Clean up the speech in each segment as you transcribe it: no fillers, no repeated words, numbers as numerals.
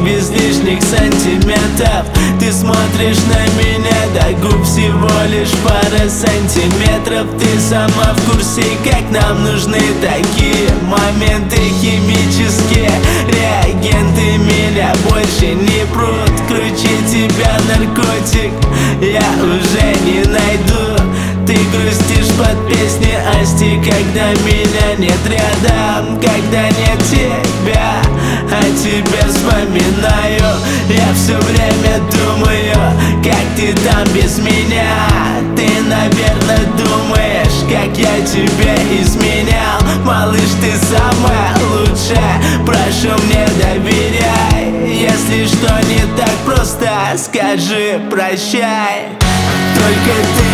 без лишних сантиметров. Ты смотришь на меня, до губ всего лишь пара сантиметров. Ты сама в курсе, как нам нужны такие моменты. Химические реагенты меня больше не прут. Круче тебя наркотик я уже не найду. Ты грустишь под песни Асти, когда меня нет рядом, когда нет тебя, а тебя вспоминаю. Я все время думаю, как ты там без меня. Ты, наверное, думаешь, как я тебя изменял. Малыш, ты самая лучшая, прошу, мне доверяй. Если что не так, просто скажи прощай. Только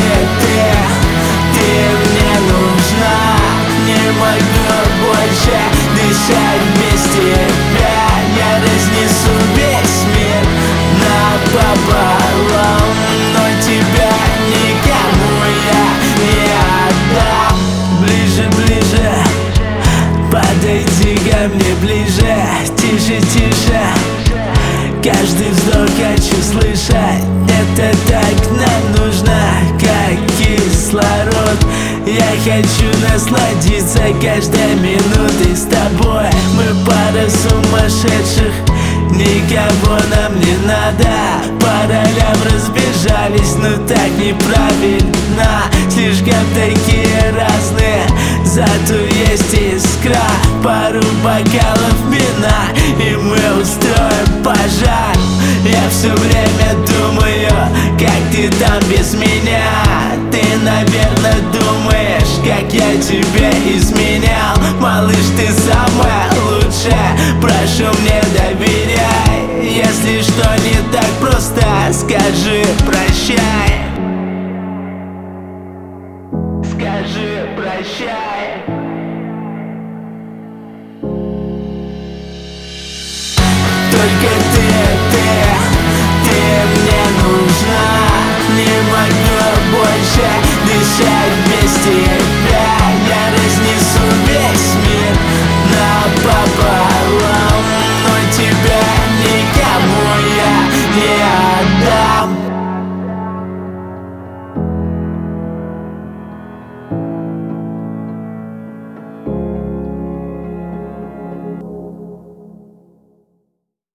ты мне нужна. Не могу больше дышать без тебя. Я разнесу весь мир напополам, но тебя никому я не отдам. Ближе, ближе, подойди ко мне ближе. Тише, тише, каждый вздох хочу слышать. Это так нам нужно, как кислород. Я хочу насладиться каждой минутой с тобой. Мы пара сумасшедших, никого нам не надо. По ролям разбежались, но так неправильно. Слишком такие разные, зато есть искра. Пару бокалов вина, и мы устроим пожар. Я все время думаю, как ты там без меня. Ты, наверное, думаешь, как я тебя изменял. Малыш, ты самая лучшая, прошу, мне доверяй.